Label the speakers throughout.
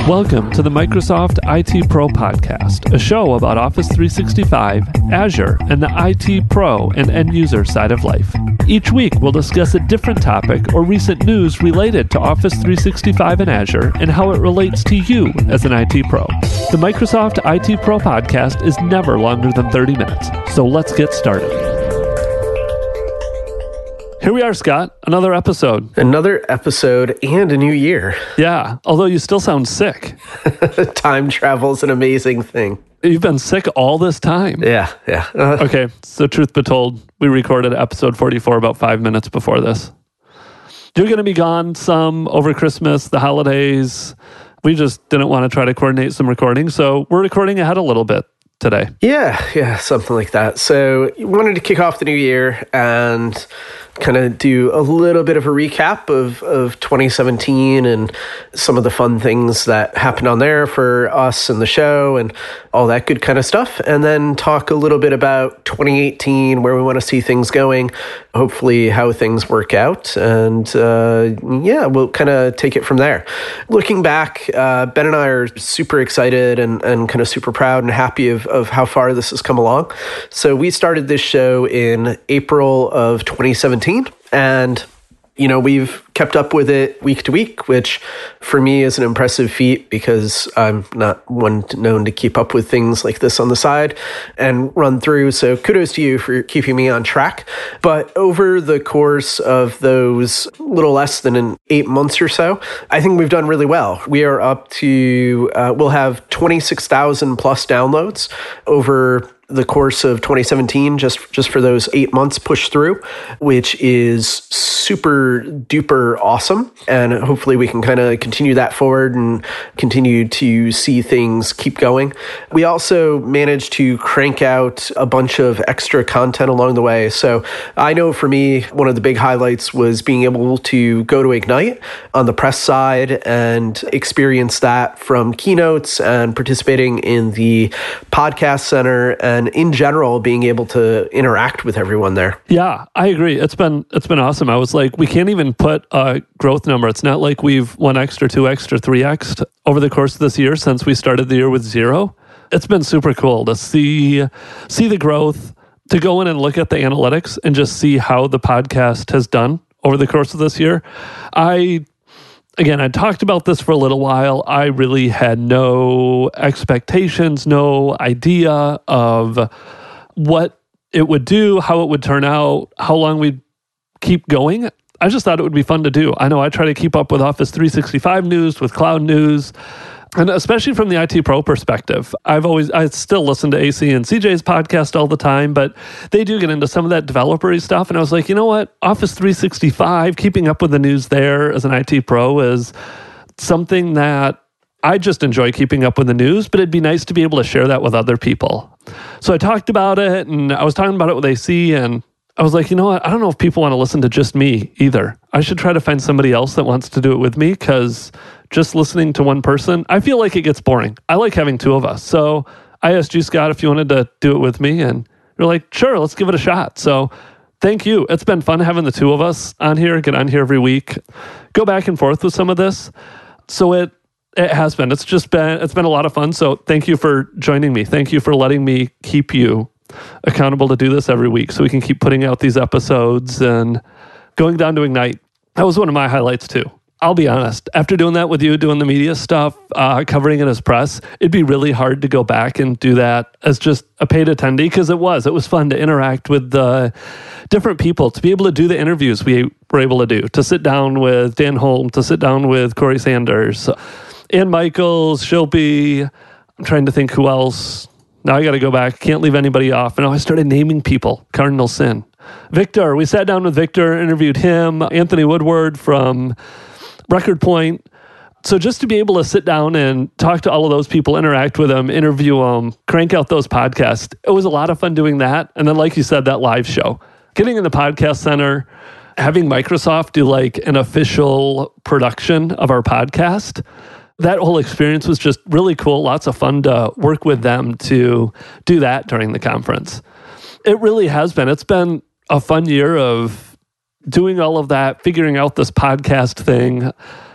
Speaker 1: Welcome to the Microsoft IT Pro Podcast, a show about Office 365, Azure, and the IT Pro and end-user side of life. Each week, we'll discuss a different topic or recent news related to Office 365 and Azure and how it relates to you as an IT Pro. The Microsoft IT Pro Podcast is never longer than 30 minutes, so let's get started. Here we are, Scott. Another episode.
Speaker 2: Another episode and a new year.
Speaker 1: Yeah, although you still sound sick.
Speaker 2: Time travel's an amazing thing.
Speaker 1: You've been sick all this time.
Speaker 2: Yeah.
Speaker 1: Okay, so truth be told, we recorded episode 44 about 5 minutes before this. You're going to be gone some over Christmas, the holidays. We just didn't want to try to coordinate some recording, so we're recording ahead a little bit today.
Speaker 2: Yeah, something like that. So you wanted to kick off the new year and kind of do a little bit of a recap of 2017 and some of the fun things that happened on there for us and the show and all that good kind of stuff. And then talk a little bit about 2018, where we want to see things going, hopefully how things work out. And we'll kind of take it from there. Looking back, Ben and I are super excited and kind of super proud and happy of how far this has come along. So we started this show in April of 2017. And, we've kept up with it week to week, which for me is an impressive feat because I'm not one known to keep up with things like this on the side and run through. So kudos to you for keeping me on track. But over the course of those little less than 8 months or so, I think we've done really well. We are up to, we'll have 26,000 plus downloads over the course of 2017, just for those 8 months pushed through, which is super duper awesome. And hopefully we can kind of continue that forward and continue to see things keep going. We also managed to crank out a bunch of extra content along the way. So I know for me, one of the big highlights was being able to go to Ignite on the press side and experience that from keynotes and participating in the podcast center and in general, being able to interact with everyone there.
Speaker 1: Yeah, I agree. It's been awesome. I was like, we can't even put a growth number. It's not like we've 1x or 2x or 3x over the course of this year since we started the year with 0. It's been super cool to see the growth, to go in and look at the analytics and just see how the podcast has done over the course of this year. I talked about this for a little while. I really had no expectations, no idea of what it would do, how it would turn out, how long we'd keep going. I just thought it would be fun to do. I know I try to keep up with Office 365 news, with cloud news, and especially from the IT Pro perspective. I still listen to AC and CJ's podcast all the time, but they do get into some of that developer-y stuff. And I was like, you know what? Office 365, keeping up with the news there as an IT Pro is something that I just enjoy keeping up with the news, but it'd be nice to be able to share that with other people. So I talked about it, and I was talking about it with AC, and I was like, you know what? I don't know if people want to listen to just me either. I should try to find somebody else that wants to do it with me, because just listening to one person, I feel like it gets boring. I like having two of us. So I asked you, Scott, if you wanted to do it with me, and you're like, sure, let's give it a shot. So thank you. It's been fun having the two of us on here, get on here every week, go back and forth with some of this. So it has been. It's been a lot of fun. So thank you for joining me. Thank you for letting me keep you accountable to do this every week so we can keep putting out these episodes and going down to Ignite. That was one of my highlights too. I'll be honest, after doing that with you, doing the media stuff, covering it as press, it'd be really hard to go back and do that as just a paid attendee, because it was fun to interact with the different people, to be able to do the interviews we were able to do, to sit down with Dan Holm, to sit down with Corey Sanders, Ann Michaels, Shilpi. I'm trying to think who else. Now I got to go back. Can't leave anybody off. And I started naming people. Cardinal Sin. Victor. We sat down with Victor, interviewed him. Anthony Woodward from Record Point. So just to be able to sit down and talk to all of those people, interact with them, interview them, crank out those podcasts. It was a lot of fun doing that. And then, like you said, that live show. Getting in the podcast center, having Microsoft do like an official production of our podcast. That whole experience was just really cool. Lots of fun to work with them to do that during the conference. It really has been. It's been a fun year of doing all of that, figuring out this podcast thing.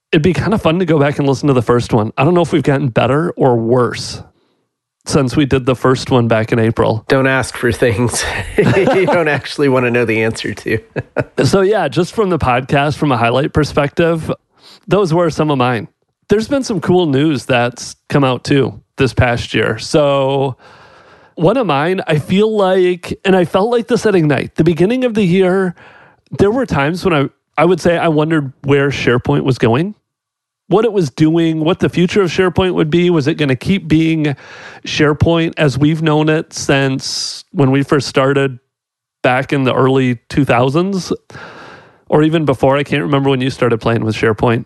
Speaker 1: it'd be kind of fun to go back and listen to the first one. I don't know if we've gotten better or worse since we did the first one back in April.
Speaker 2: Don't ask for things you don't actually want to know the answer to.
Speaker 1: So yeah, just from the podcast, from a highlight perspective, those were some of mine. There's been some cool news that's come out too this past year. So one of mine, I feel like, and I felt like this at Ignite, the beginning of the year, there were times when I would say I wondered where SharePoint was going, what it was doing, what the future of SharePoint would be. Was it going to keep being SharePoint as we've known it since when we first started back in the early 2000s? Or even before? I can't remember when you started playing with SharePoint.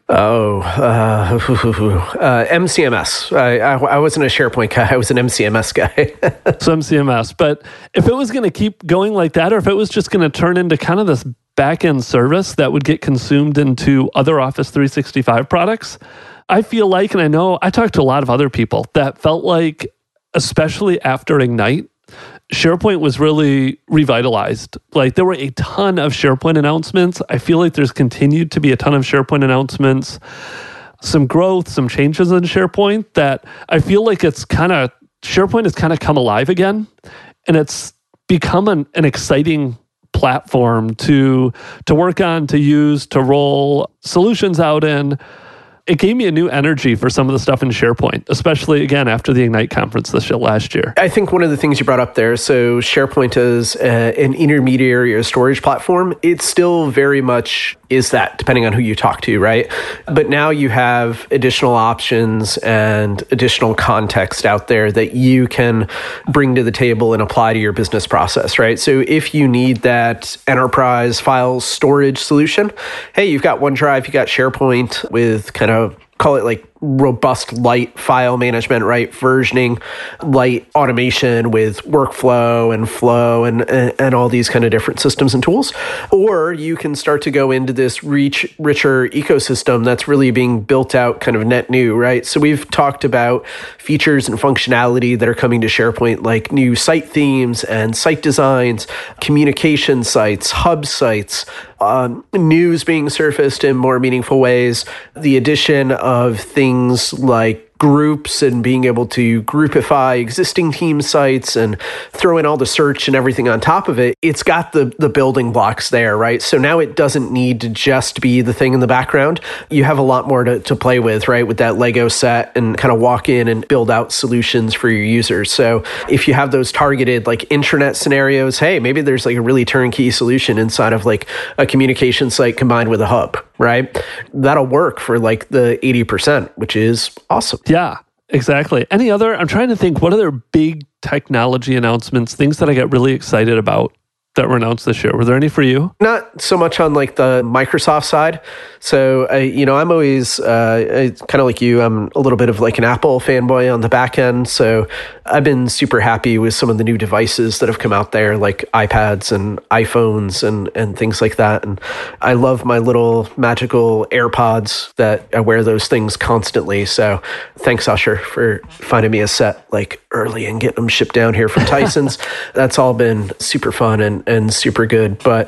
Speaker 2: MCMS. I wasn't a SharePoint guy. I was an MCMS guy.
Speaker 1: So MCMS. But if it was going to keep going like that, or if it was just going to turn into kind of this back-end service that would get consumed into other Office 365 products, I feel like, and I know I talked to a lot of other people that felt like, especially after Ignite, SharePoint was really revitalized. Like there were a ton of SharePoint announcements. I feel like there's continued to be a ton of SharePoint announcements, some growth, some changes in SharePoint that I feel like SharePoint has kind of come alive again. And it's become an exciting platform to work on, to use, to roll solutions out in. It gave me a new energy for some of the stuff in SharePoint, especially, again, after the Ignite conference last year.
Speaker 2: I think one of the things you brought up there, so SharePoint is an intermediary or storage platform. It still very much is that, depending on who you talk to, right? But now you have additional options and additional context out there that you can bring to the table and apply to your business process, right? So if you need that enterprise file storage solution, hey, you've got OneDrive, you've got SharePoint with kind of call it like robust light file management, right? Versioning, light automation with workflow and flow and all these kind of different systems and tools. Or you can start to go into this richer ecosystem that's really being built out kind of net new, right? So we've talked about features and functionality that are coming to SharePoint, like new site themes and site designs, communication sites, hub sites, news being surfaced in more meaningful ways, the addition of things like groups and being able to groupify existing team sites and throw in all the search and everything on top of it. It's got the building blocks there, right? So now it doesn't need to just be the thing in the background. You have a lot more to play with, right? With that Lego set and kind of walk in and build out solutions for your users. So if you have those targeted like intranet scenarios, hey, maybe there's like a really turnkey solution inside of like a communication site combined with a hub, right? That'll work for like the 80%, which is awesome.
Speaker 1: Yeah, exactly. I'm trying to think, what other big technology announcements, things that I get really excited about that were announced this year? Were there any for you?
Speaker 2: Not so much on like the Microsoft side. So, I'm always kind of like you. I'm a little bit of like an Apple fanboy on the back end. So I've been super happy with some of the new devices that have come out there, like iPads and iPhones and things like that. And I love my little magical AirPods that I wear those things constantly. So thanks, Usher, for finding me a set like early and getting them shipped down here from Tyson's. That's all been super fun and super good. But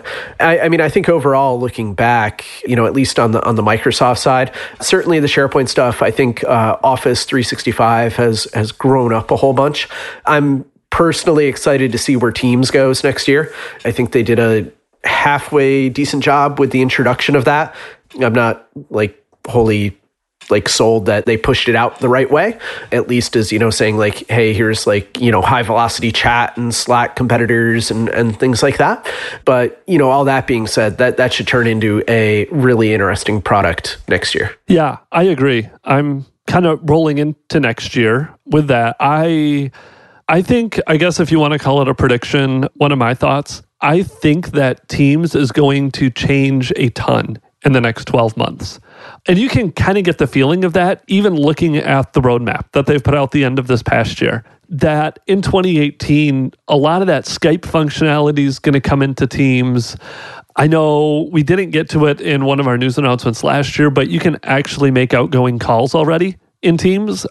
Speaker 2: I think overall, looking back, at least on the Microsoft side, certainly the SharePoint stuff, I think Office 365 has grown up a whole bunch. I'm personally excited to see where Teams goes next year. I think they did a halfway decent job with the introduction of that. I'm not like wholly like sold that they pushed it out the right way, at least as, saying like, hey, here's like, high velocity chat and Slack competitors and things like that. But, all that being said, that should turn into a really interesting product next year.
Speaker 1: Yeah, I agree. I'm kind of rolling into next year with that. I think, I guess if you want to call it a prediction, one of my thoughts, I think that Teams is going to change a ton in the next 12 months. And you can kind of get the feeling of that, even looking at the roadmap that they've put out the end of this past year, that in 2018, a lot of that Skype functionality is going to come into Teams. I know we didn't get to it in one of our news announcements last year, but you can actually make outgoing calls already in Teams.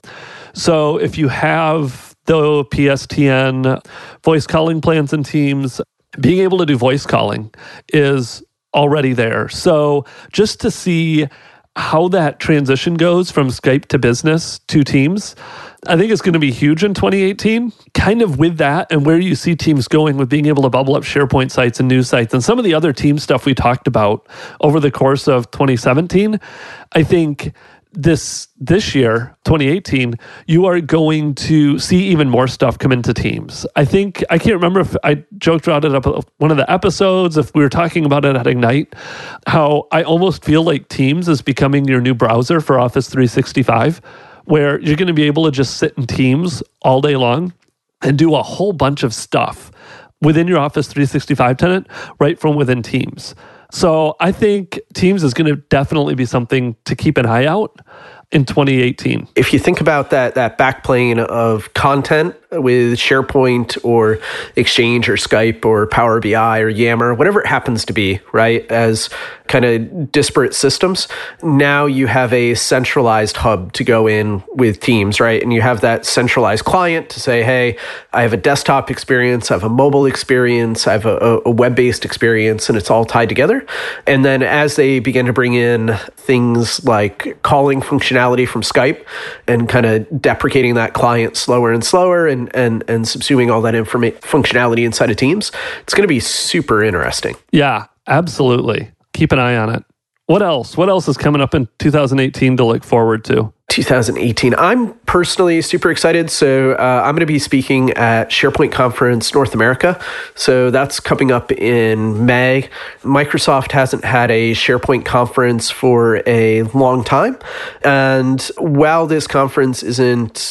Speaker 1: So if you have the PSTN voice calling plans in Teams, being able to do voice calling is already there. So just to see how that transition goes from Skype to business to Teams, I think it's going to be huge in 2018. Kind of with that and where you see Teams going with being able to bubble up SharePoint sites and news sites and some of the other Teams stuff we talked about over the course of 2017, I think this year, 2018, you are going to see even more stuff come into Teams. I think, I can't remember if I joked about it up one of the episodes, if we were talking about it at Ignite, how I almost feel like Teams is becoming your new browser for Office 365, where you're going to be able to just sit in Teams all day long and do a whole bunch of stuff within your Office 365 tenant right from within Teams. So I think Teams is going to definitely be something to keep an eye out in 2018.
Speaker 2: If you think about that backplane of content with SharePoint or Exchange or Skype or Power BI or Yammer, whatever it happens to be, right, as kind of disparate systems, now you have a centralized hub to go in with Teams, right? And you have that centralized client to say, hey, I have a desktop experience, I have a mobile experience, I have a web-based experience, and it's all tied together. And then as they begin to bring in things like calling functionality from Skype and kind of deprecating that client slower and slower and subsuming all that functionality inside of Teams, it's going to be super interesting.
Speaker 1: Yeah, absolutely. Keep an eye on it. What else? What else is coming up in 2018 to look forward to?
Speaker 2: 2018. I'm personally super excited. So I'm going to be speaking at SharePoint Conference North America. So that's coming up in May. Microsoft hasn't had a SharePoint conference for a long time. And while this conference isn't,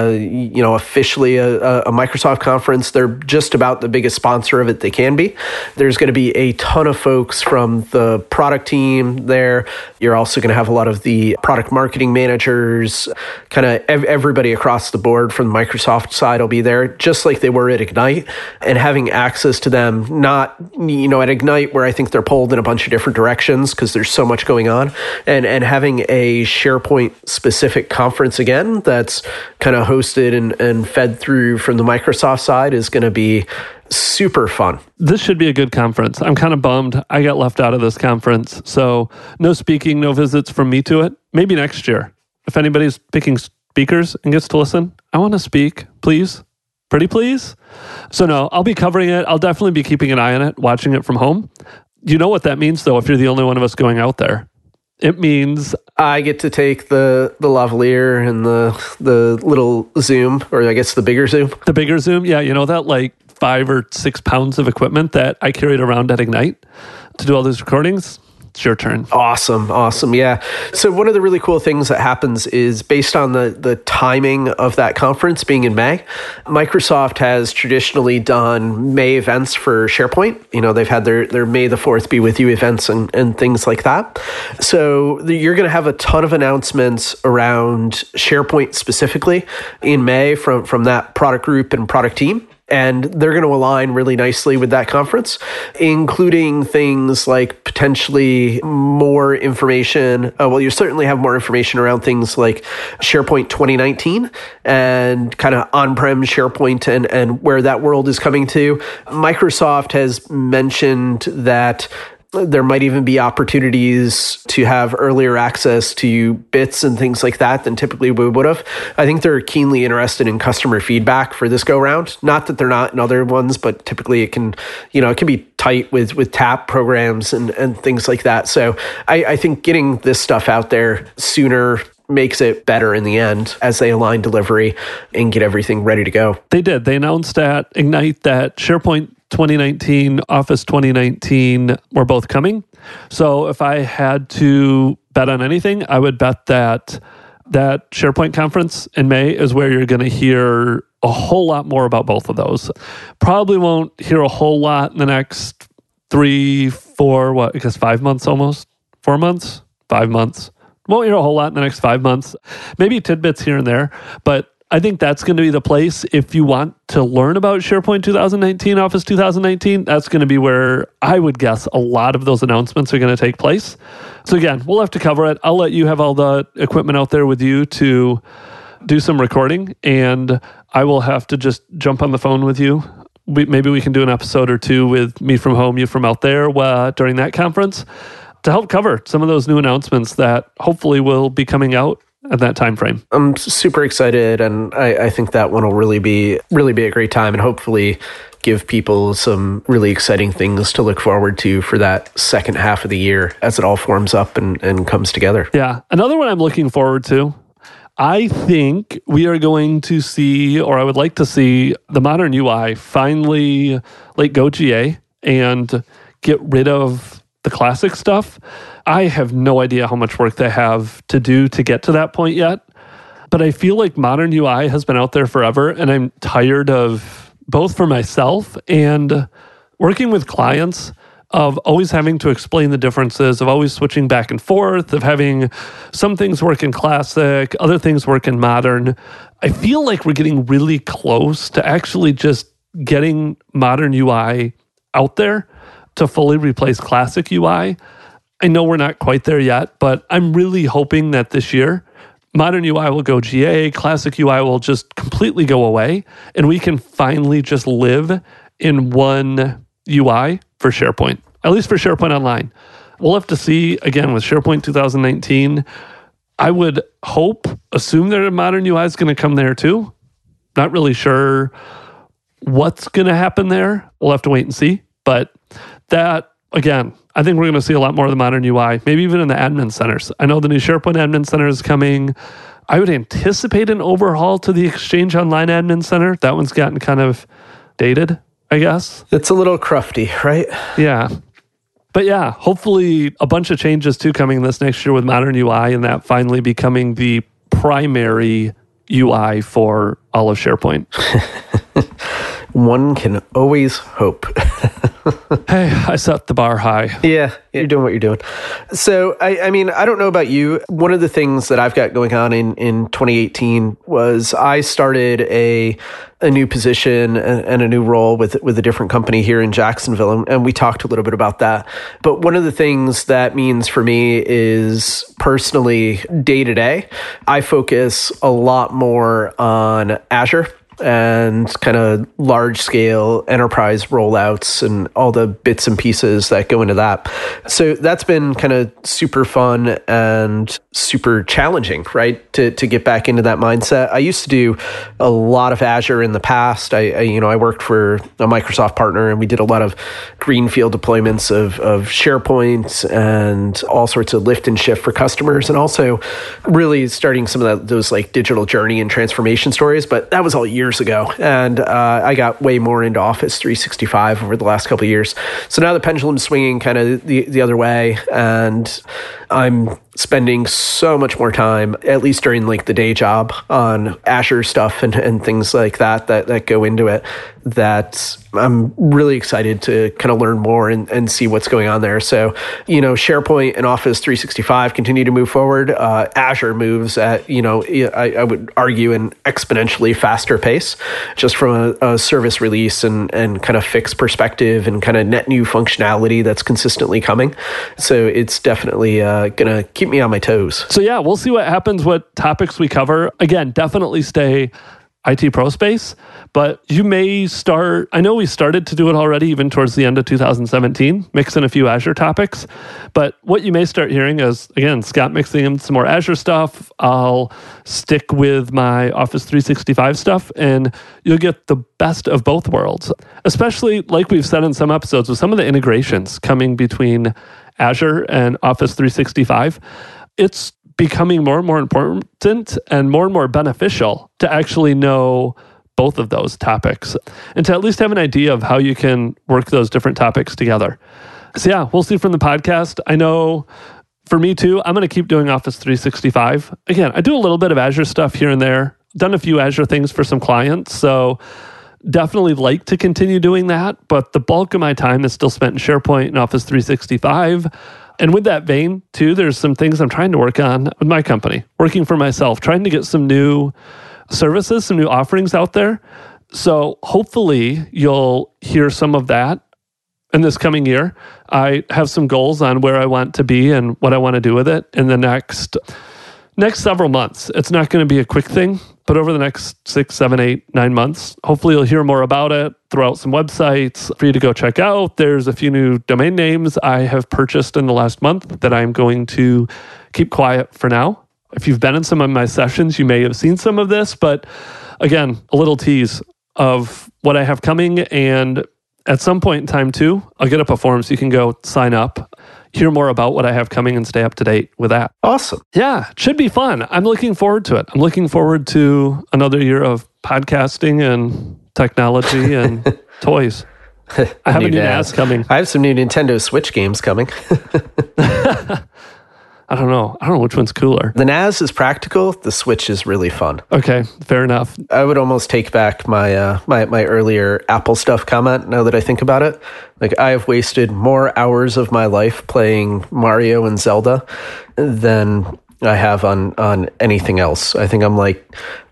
Speaker 2: officially a Microsoft conference, they're just about the biggest sponsor of it they can be. There's going to be a ton of folks from the product team there. You're also going to have a lot of the product marketing managers, kind of everybody across the board from the Microsoft side will be there, just like they were at Ignite, and having access to them, not, at Ignite where I think they're pulled in a bunch of different directions because there's so much going on, and having a SharePoint specific conference again that's kind of hosted and fed through from the Microsoft side is going to be super fun.
Speaker 1: This should be a good conference. I'm kind of bummed I got left out of this conference. So no speaking, no visits from me to it. Maybe next year. If anybody's picking speakers and gets to listen, I want to speak, please. Pretty please. So no, I'll be covering it. I'll definitely be keeping an eye on it, watching it from home. You know what that means, though, if you're the only one of us going out there. It means
Speaker 2: I get to take the lavalier and the little Zoom, or I guess the bigger Zoom.
Speaker 1: The bigger Zoom, yeah. You know that like 5 or 6 pounds of equipment that I carried around at Ignite to do all these recordings? It's your turn.
Speaker 2: Awesome. Yeah. So one of the really cool things that happens is based on the timing of that conference being in May, Microsoft has traditionally done May events for SharePoint. They've had their May the 4th be with you events and things like that. So you're going to have a ton of announcements around SharePoint specifically in May from that product group and product team. And they're going to align really nicely with that conference, including things like potentially more information. You certainly have more information around things like SharePoint 2019 and kind of on-prem SharePoint and where that world is coming to. Microsoft has mentioned that there might even be opportunities to have earlier access to bits and things like that than typically we would have. I think they're keenly interested in customer feedback for this go round. Not that they're not in other ones, but typically it can be tight with TAP programs and things like that. So I think getting this stuff out there sooner makes it better in the end as they align delivery and get everything ready to go.
Speaker 1: They did. They announced at Ignite that SharePoint 2019, Office 2019 were both coming. So if I had to bet on anything, I would bet that SharePoint conference in May is where you're going to hear a whole lot more about both of those. Probably won't hear a whole lot in the next 3, 4, 5 months almost? 4 months? 5 months. Won't hear a whole lot in the next 5 months. Maybe tidbits here and there, but I think that's going to be the place if you want to learn about SharePoint 2019, Office 2019. That's going to be where I would guess a lot of those announcements are going to take place. So again, we'll have to cover it. I'll let you have all the equipment out there with you to do some recording, and I will have to just jump on the phone with you. Maybe we can do an episode or two with me from home, you from out there during that conference. to help cover some of those new announcements that hopefully will be coming out at that time frame.
Speaker 2: I'm super excited, and I think that one will really be a great time, and hopefully give people some really exciting things to look forward to for that second half of the year as it all forms up and comes together.
Speaker 1: Yeah. Another one I'm looking forward to, I think we are going to see, or I would like to see, the modern UI finally go GA and get rid of the classic stuff. I have no idea how much work they have to do to get to that point yet, but I feel like modern UI has been out there forever, and I'm tired of, both for myself and working with clients, of always having to explain the differences, of always switching back and forth, of having some things work in classic, other things work in modern. I feel like we're getting really close to actually just getting modern UI out there to fully replace classic UI. I know we're not quite there yet, but I'm really hoping that this year, modern UI will go GA, classic UI will just completely go away, and we can finally just live in one UI for SharePoint, at least for SharePoint Online. We'll have to see, again, with SharePoint 2019. I would assume that a modern UI is going to come there too. Not really sure what's going to happen there. We'll have to wait and see. But that, again, I think we're going to see a lot more of the modern UI, maybe even in the admin centers. I know the new SharePoint admin center is coming. I would anticipate an overhaul to the Exchange Online admin center. That one's gotten kind of dated, I guess.
Speaker 2: It's a little crufty, right?
Speaker 1: Yeah. But yeah, hopefully a bunch of changes too coming this next year with modern UI, and that finally becoming the primary UI for all of SharePoint.
Speaker 2: One can always hope.
Speaker 1: Hey, I set the bar high.
Speaker 2: Yeah, you're doing what you're doing. So, I mean, I don't know about you. One of the things that I've got going on in 2018 was I started a new position and a new role with a different company here in Jacksonville, and we talked a little bit about that. But one of the things that means for me is personally day to day, I focus a lot more on Azure and kind of large scale enterprise rollouts and all the bits and pieces that go into that. So that's been kind of super fun and super challenging, right? To get back into that mindset. I used to do a lot of Azure in the past. I worked for a Microsoft partner, and we did a lot of greenfield deployments of SharePoint and all sorts of lift and shift for customers, and also really starting some of those like digital journey and transformation stories. But that was all years ago, and I got way more into Office 365 over the last couple of years. So now the pendulum's swinging kind of the other way, and I'm spending so much more time, at least during like the day job, on Azure stuff and things like that go into it, that I'm really excited to kind of learn more and see what's going on there. So, SharePoint and Office 365 continue to move forward. Azure moves at, I would argue, an exponentially faster pace, just from a service release and kind of fixed perspective and kind of net new functionality that's consistently coming. So it's definitely going to keep me on my toes.
Speaker 1: So yeah, we'll see what happens, what topics we cover. Again, definitely stay IT Pro Space, but you may start, I know we started to do it already even towards the end of 2017, mix in a few Azure topics, but what you may start hearing is, again, Scott mixing in some more Azure stuff. I'll stick with my Office 365 stuff, and you'll get the best of both worlds, especially like we've said in some episodes with some of the integrations coming between Azure and Office 365. It's becoming more and more important and more beneficial to actually know both of those topics and to at least have an idea of how you can work those different topics together. So yeah, we'll see from the podcast. I know for me too, I'm going to keep doing Office 365. Again, I do a little bit of Azure stuff here and there, done a few Azure things for some clients. So definitely like to continue doing that, but the bulk of my time is still spent in SharePoint and Office 365. And with that vein, too, there's some things I'm trying to work on with my company, working for myself, trying to get some new services, some new offerings out there. So hopefully you'll hear some of that in this coming year. I have some goals on where I want to be and what I want to do with it in the next next several months. It's not going to be a quick thing, but over the next 6, 7, 8, 9 months, hopefully you'll hear more about it, throw out some websites for you to go check out. There's a few new domain names I have purchased in the last month that I'm going to keep quiet for now. If you've been in some of my sessions, you may have seen some of this, but again, a little tease of what I have coming. And at some point in time too, I'll get up a form so you can go sign up, hear more about what I have coming and stay up to date with that.
Speaker 2: Awesome.
Speaker 1: Yeah, it should be fun. I'm looking forward to it. I'm looking forward to another year of podcasting and technology and toys. I have a new NAS coming.
Speaker 2: I have some new Nintendo Switch games coming.
Speaker 1: I don't know which one's cooler.
Speaker 2: The NAS is practical. The Switch is really fun.
Speaker 1: Okay, fair enough.
Speaker 2: I would almost take back my my earlier Apple stuff comment now that I think about it. Like, I have wasted more hours of my life playing Mario and Zelda than I have on anything else. I think I'm like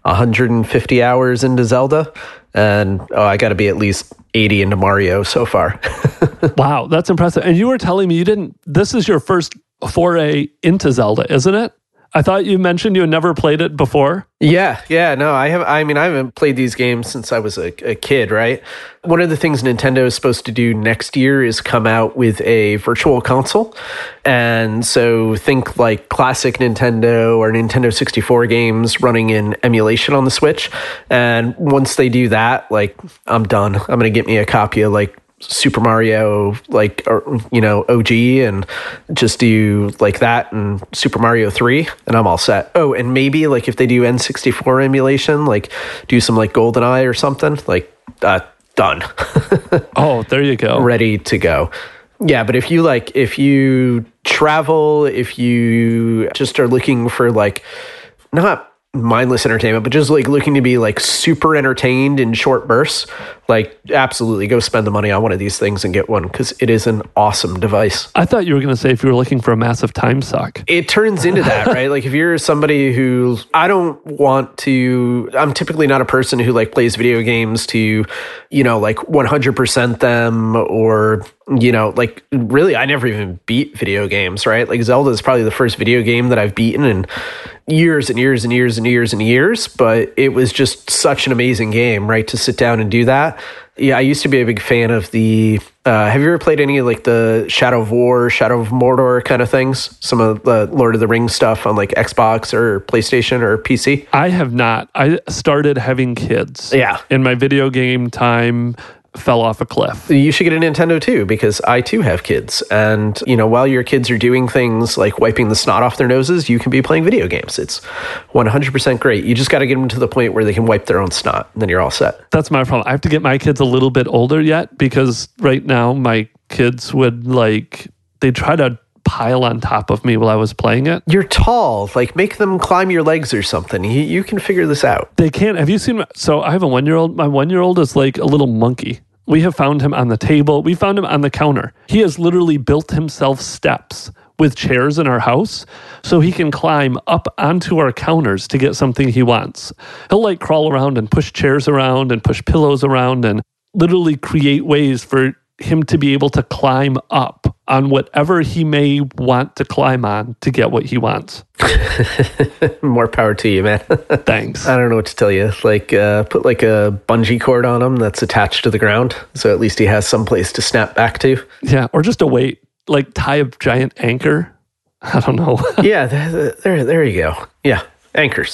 Speaker 2: 150 hours into Zelda, and I got to be at least 80 into Mario so far.
Speaker 1: Wow, that's impressive. And you were telling me this is your first foray into Zelda, isn't it? I thought you mentioned you had never played it before.
Speaker 2: Yeah, no, I haven't played these games since I was a kid, right? One of the things Nintendo is supposed to do next year is come out with a virtual console. And so think like classic Nintendo or Nintendo 64 games running in emulation on the Switch. And once they do that, like, I'm done. I'm going to get me a copy of like Super Mario, like, or, OG, and just do like that and Super Mario 3, and I'm all set. Oh, and maybe like if they do N64 emulation, like do some like GoldenEye or something, like done.
Speaker 1: Oh, there you go.
Speaker 2: Ready to go. Yeah, but if you travel, if you just are looking for like, not mindless entertainment, but just like looking to be like super entertained in short bursts, like absolutely go spend the money on one of these things and get one, because it is an awesome device.
Speaker 1: I thought you were going to say if you were looking for a massive time suck.
Speaker 2: It turns into that, right? Like if you're somebody who, I'm typically not a person who like plays video games to, like 100% them, or, like really, I never even beat video games, right? Like Zelda is probably the first video game that I've beaten in years and years and years and years and years, but it was just such an amazing game, right? To sit down and do that. Yeah, I used to be a big fan of the, have you ever played any of like the Shadow of War, Shadow of Mordor kind of things? Some of the Lord of the Rings stuff on like Xbox or PlayStation or PC?
Speaker 1: I have not. I started having kids.
Speaker 2: Yeah.
Speaker 1: In my video game time, fell off a cliff.
Speaker 2: You should get a Nintendo too, because I too have kids. And, while your kids are doing things like wiping the snot off their noses, you can be playing video games. It's 100% great. You just got to get them to the point where they can wipe their own snot, and then you're all set.
Speaker 1: That's my problem. I have to get my kids a little bit older yet, because right now my kids would they try to pile on top of me while I was playing it.
Speaker 2: You're tall. Like, make them climb your legs or something. You can figure this out.
Speaker 1: They can't. Have you seen? So I have a 1-year-old. My 1-year-old is like a little monkey. We have found him on the table. We found him on the counter. He has literally built himself steps with chairs in our house so he can climb up onto our counters to get something he wants. He'll like crawl around and push chairs around and push pillows around and literally create ways for him to be able to climb up on whatever he may want to climb on to get what he wants.
Speaker 2: More power to you, man.
Speaker 1: Thanks.
Speaker 2: I don't know what to tell you. Like, put like a bungee cord on him that's attached to the ground, so at least he has some place to snap back to.
Speaker 1: Yeah, or just a weight. Like tie a giant anchor. I don't know.
Speaker 2: Yeah, there you go. Yeah, anchors.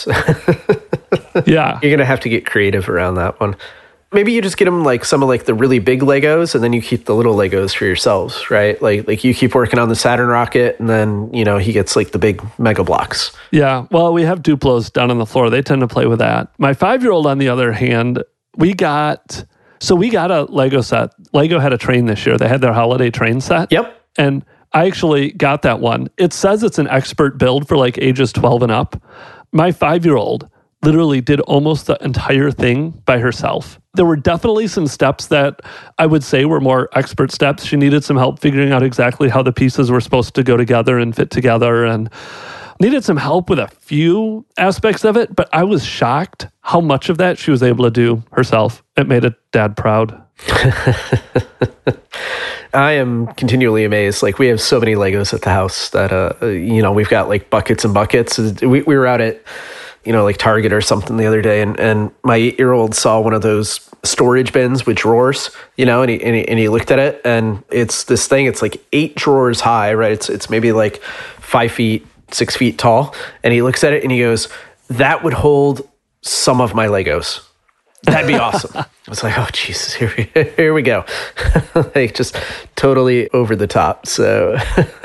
Speaker 1: Yeah.
Speaker 2: You're going to have to get creative around that one. Maybe you just get them like some of like the really big Legos, and then you keep the little Legos for yourselves, right? Like you keep working on the Saturn rocket, and then, he gets like the big Mega Blocks.
Speaker 1: Yeah. Well, we have Duplos down on the floor. They tend to play with that. My 5-year-old, on the other hand, we got a Lego set. Lego had a train this year. They had their holiday train set.
Speaker 2: Yep.
Speaker 1: And I actually got that one. It says it's an expert build for like ages 12 and up. My 5-year-old literally did almost the entire thing by herself. There were definitely some steps that I would say were more expert steps. She needed some help figuring out exactly how the pieces were supposed to go together and fit together, and needed some help with a few aspects of it, but I was shocked how much of that she was able to do herself. It made a dad proud.
Speaker 2: I am continually amazed. Like, we have so many Legos at the house that, we've got like buckets and buckets. We were out at, like Target or something the other day, and my 8-year-old saw one of those storage bins with drawers, and he looked at it, and it's this thing. It's like 8 drawers high, right? It's maybe like 5 feet, 6 feet tall, and he looks at it and he goes, "That would hold some of my Legos. That'd be awesome." I was like, "Oh Jesus, here we go." Like, just totally over the top. So.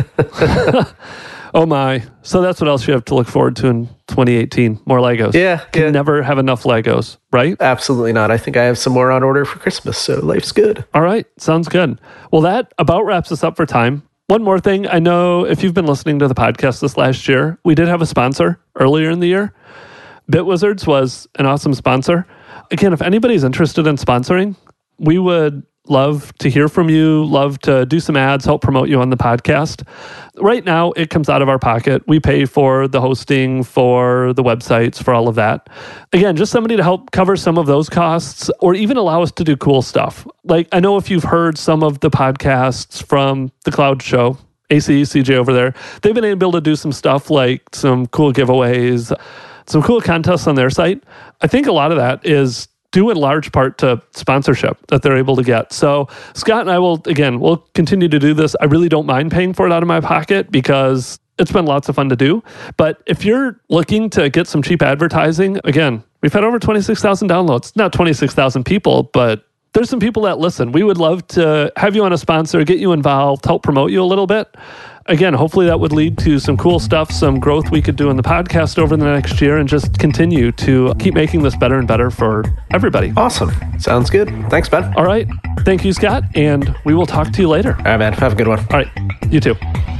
Speaker 1: Oh my. So that's what else you have to look forward to in 2018. More Legos.
Speaker 2: Yeah.
Speaker 1: Can never have enough Legos, right?
Speaker 2: Absolutely not. I think I have some more on order for Christmas, so life's good.
Speaker 1: All right. Sounds good. Well, that about wraps us up for time. One more thing. I know if you've been listening to the podcast this last year, we did have a sponsor earlier in the year. BitWizards was an awesome sponsor. Again, if anybody's interested in sponsoring, we would love to hear from you, love to do some ads, help promote you on the podcast. Right now, it comes out of our pocket. We pay for the hosting, for the websites, for all of that. Again, just somebody to help cover some of those costs or even allow us to do cool stuff. Like, I know if you've heard some of the podcasts from the Cloud Show, AC, CJ over there, they've been able to do some stuff like some cool giveaways, some cool contests on their site. I think a lot of that is due in large part to sponsorship that they're able to get. So Scott and I we'll continue to do this. I really don't mind paying for it out of my pocket because it's been lots of fun to do. But if you're looking to get some cheap advertising, again, we've had over 26,000 downloads. Not 26,000 people, but there's some people that listen. We would love to have you on a sponsor, get you involved, help promote you a little bit. Again, hopefully that would lead to some cool stuff, some growth we could do in the podcast over the next year, and just continue to keep making this better and better for everybody.
Speaker 2: Awesome. Sounds good. Thanks, Ben.
Speaker 1: All right. Thank you, Scott, and we will talk to you later.
Speaker 2: All right, man. Have a good one.
Speaker 1: All right. You too.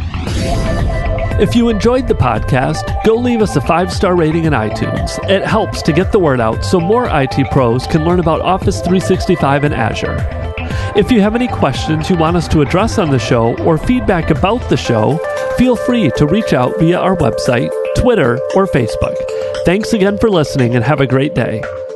Speaker 1: If you enjoyed the podcast, go leave us a 5-star rating in iTunes. It helps to get the word out so more IT pros can learn about Office 365 and Azure. If you have any questions you want us to address on the show or feedback about the show, feel free to reach out via our website, Twitter, or Facebook. Thanks again for listening and have a great day.